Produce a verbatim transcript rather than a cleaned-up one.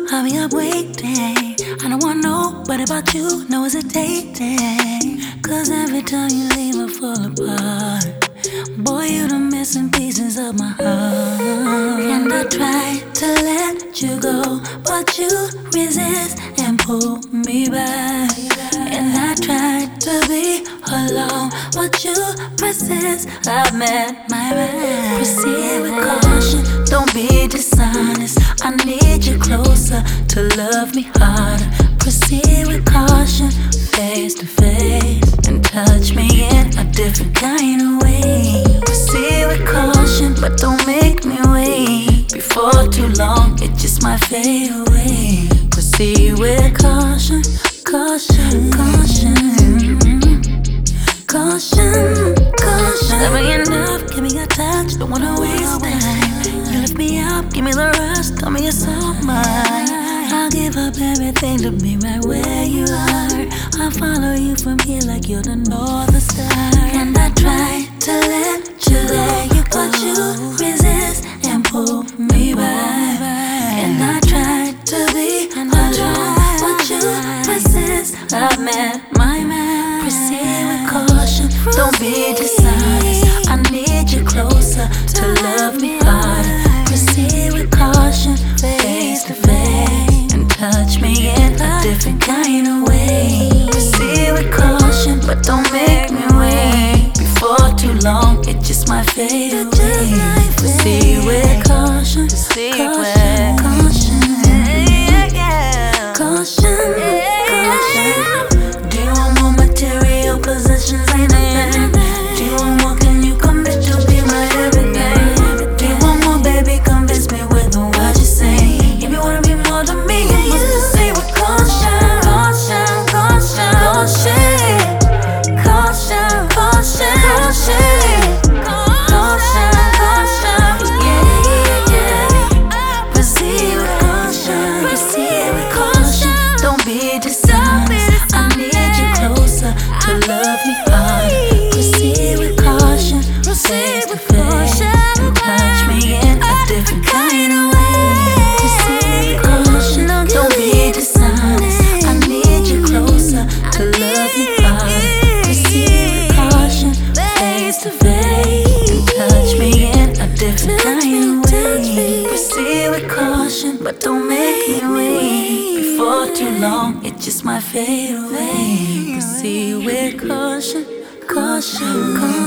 I'll be up waiting. I don't want nobody but you, no hesitating. Cause every time you leave I fall apart. Boy, you the missing pieces of my heart. And I try to let you go, but you resist and pull me back. And I try to be alone, but you persist. I've met my match. Proceed with caution, don't be dishonest. I need you closer to love me harder. Proceed with caution, face to face, and touch me in a different kind of way. Proceed with caution, but don't make me wait. Before too long, it just might fade away. Proceed with caution, caution, caution, caution, caution. Never enough, give me a touch, don't wanna waste time. You lift me up, give me the rest, tell me it's all mine. I'll give up everything to be right where you are. I'll follow you from here like you're the North Star. And I try to let you go, but you resist and pull me back. And I try to be alone, but you persist. I've met my man. Proceed with caution, don't be dishonest. I need you closer to love me harder. Proceed with caution, face to face, and touch me in a different kind of way. Proceed with caution, but don't make me wait. Before too long, it just might fade away. Proceed with caution, caution, caution, caution, caution. Do you want more material possessions? Ain't nothing. Do you want more? Can you commit to be my everything? Do you want more, baby? Convince me with the what you say. If you wanna be more than me, you must proceed with caution, caution, caution, caution, caution, caution, caution, caution, caution, yeah, yeah. Proceed with caution, proceed with caution. Don't be dishonest. I need you closer to love me harder. Proceed with caution, face to face, and touch me in a different kind of way. Proceed with caution, don't be dishonest. I need you closer to love me harder. Proceed with caution, face to face, and touch me in a different kind of way. Proceed with caution, but don't make me wait. Before too long, it just might fade away. Proceed with caution, caution, caution.